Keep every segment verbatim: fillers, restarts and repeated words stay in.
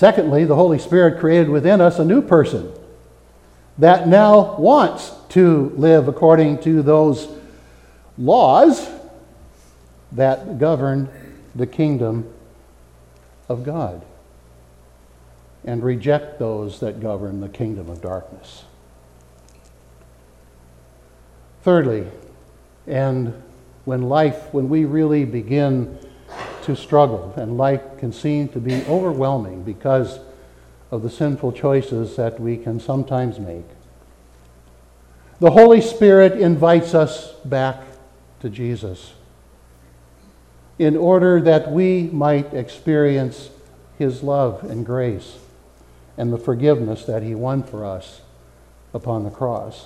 Secondly, the Holy Spirit created within us a new person that now wants to live according to those laws that govern the kingdom of God and reject those that govern the kingdom of darkness. Thirdly, and when life, when we really begin to struggle and life can seem to be overwhelming because of the sinful choices that we can sometimes make, the Holy Spirit invites us back to Jesus in order that we might experience His love and grace and the forgiveness that He won for us upon the cross.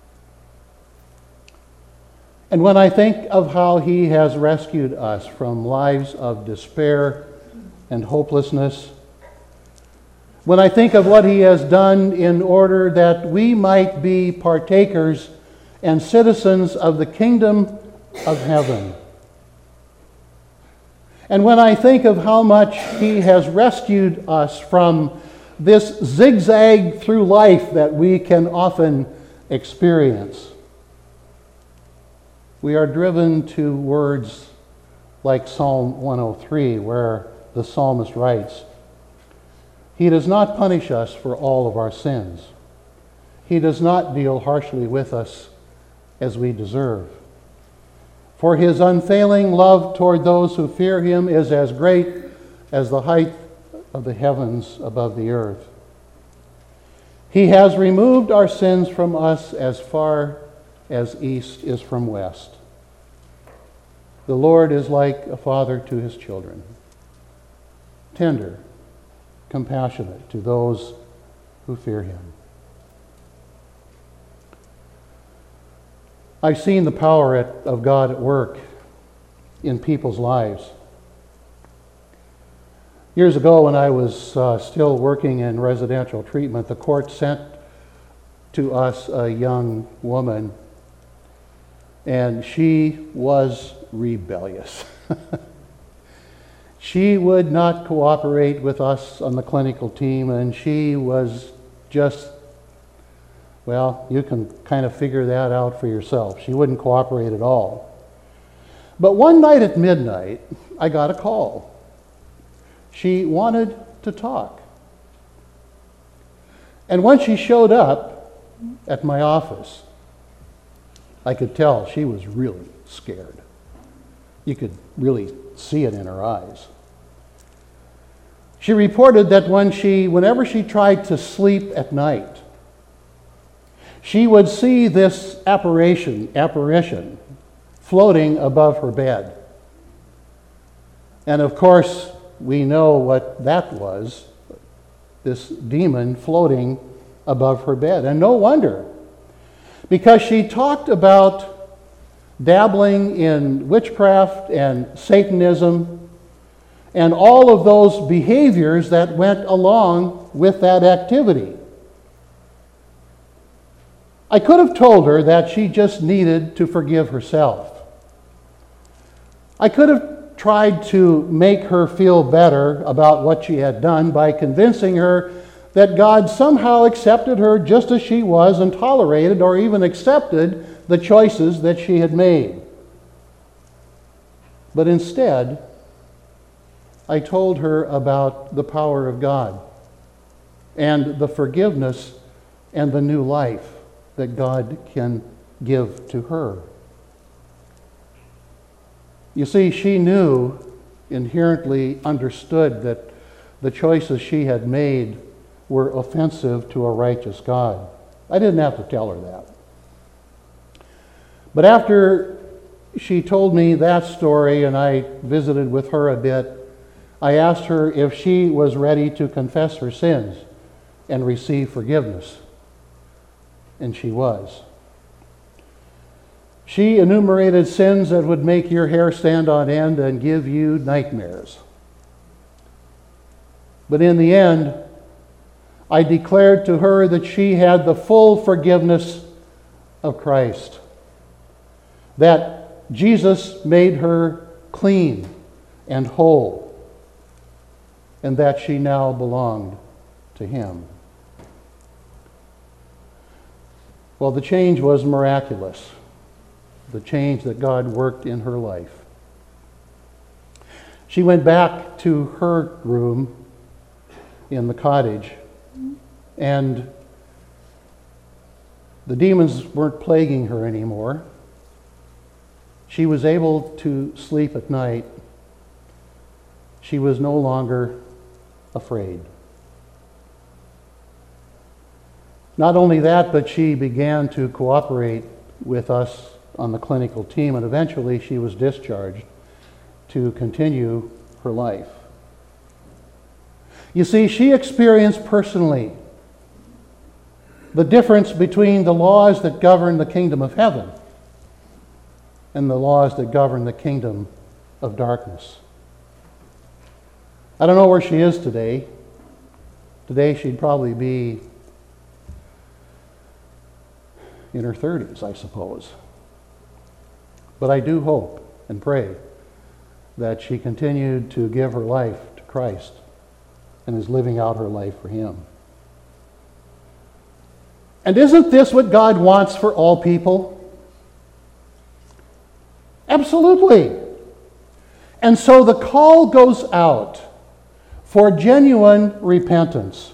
And when I think of how He has rescued us from lives of despair and hopelessness, when I think of what He has done in order that we might be partakers and citizens of the kingdom of heaven, and when I think of how much He has rescued us from this zigzag through life that we can often experience, we are driven to words like Psalm one oh three, where the psalmist writes, "He does not punish us for all of our sins. He does not deal harshly with us as we deserve. For His unfailing love toward those who fear Him is as great as the height of the heavens above the earth. He has removed our sins from us as far as east is from west. The Lord is like a father to His children, tender, compassionate to those who fear Him." I've seen the power at, of God at work in people's lives. Years ago, when I was uh, still working in residential treatment, the court sent to us a young woman, and she was rebellious. She would not cooperate with us on the clinical team, and she was just, well, you can kind of figure that out for yourself. She wouldn't cooperate at all. But one night at midnight, I got a call. She wanted to talk. And when she showed up at my office, I could tell she was really scared. You could really see it in her eyes. She reported that when she, whenever she tried to sleep at night, she would see this apparition, apparition floating above her bed. And of course, we know what that was, this demon floating above her bed. And no wonder, because she talked about dabbling in witchcraft and Satanism and all of those behaviors that went along with that activity. I could have told her that she just needed to forgive herself. I could have tried to make her feel better about what she had done by convincing her that God somehow accepted her just as she was and tolerated or even accepted the choices that she had made. But instead, I told her about the power of God and the forgiveness and the new life that God can give to her. You see, she knew, inherently understood that the choices she had made were offensive to a righteous God. I didn't have to tell her that. But after she told me that story and I visited with her a bit, I asked her if she was ready to confess her sins and receive forgiveness. And she was. She enumerated sins that would make your hair stand on end and give you nightmares. But in the end, I declared to her that she had the full forgiveness of Christ, that Jesus made her clean and whole. and that she now belonged to him. Well, the change was miraculous, the change that God worked in her life. She went back to her room in the cottage, and the demons weren't plaguing her anymore. She was able to sleep at night. She was no longer afraid. Not only that, but she began to cooperate with us on the clinical team, and eventually she was discharged to continue her life. You see, she experienced personally the difference between the laws that govern the kingdom of heaven and the laws that govern the kingdom of darkness. I don't know where she is today. Today she'd probably be in her thirties, I suppose. But I do hope and pray that she continued to give her life to Christ and is living out her life for him. And isn't this what God wants for all people? Absolutely. And so the call goes out for genuine repentance.